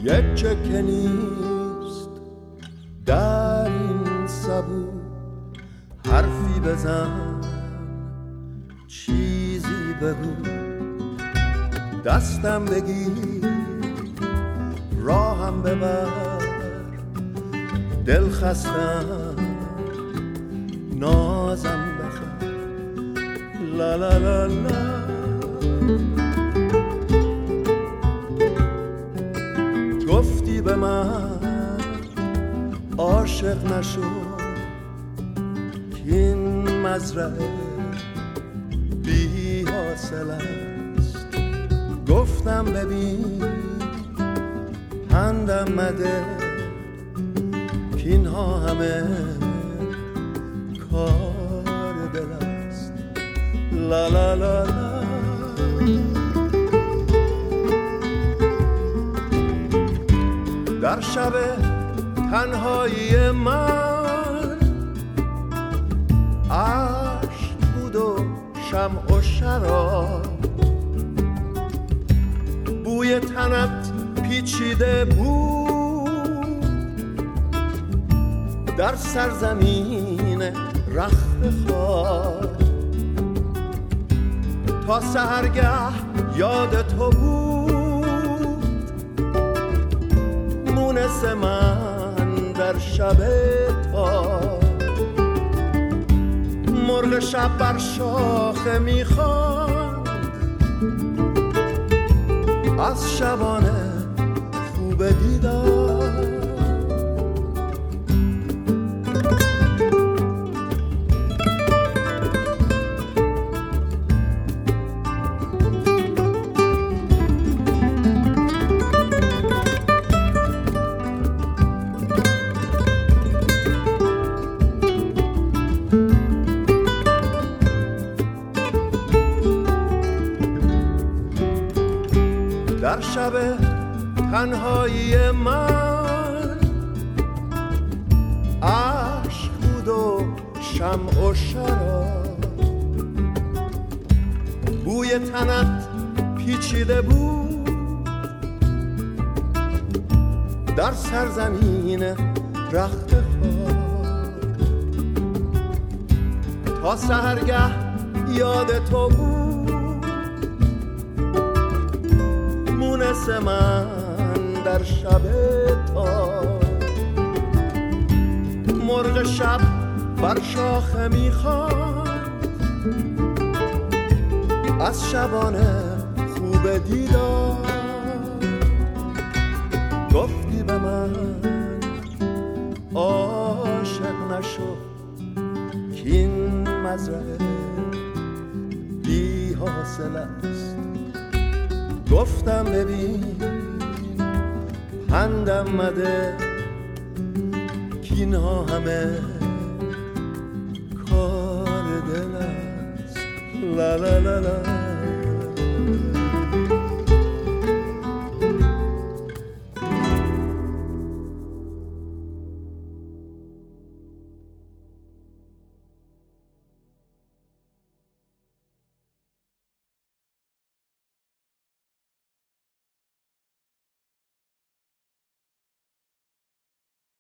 هیچ که نیست در این سبو، حرفی بزن چیزی بگو، دستم بگیر راهم ببر، دل خستم نازم بخر، لا لا لا لا. گفتی به من عاشق نشو که این مزرعه بی حاصل است. گفتم ببین پندم مده که اینها همه کار دل است، لا لا لا لا. در شب تنهایی من عشق بود و شمع و شراب، بوی تنت پیچیده بود در سرزمین رخت خواب. تا سحرگه یاد تو بود مونس من در شب تاب. مرغ شب بر شاخه میخواند از شبانه خوب دیدار. در شب تنهایی من عشق بود و شمع و شراب، بوی تنت پیچیده بود در سرزمین رخت خواب. تا سحرگه یاد تو بود مونس من در شب تاب. مرغ شب بر شاخه میخواند از شبانه خوب دیدار. گفتی به من عاشق نشو که این مزرعه بی حاصل است. گفتم ببین پندم مده که اینها همه کار دل است، لا لا لا لا.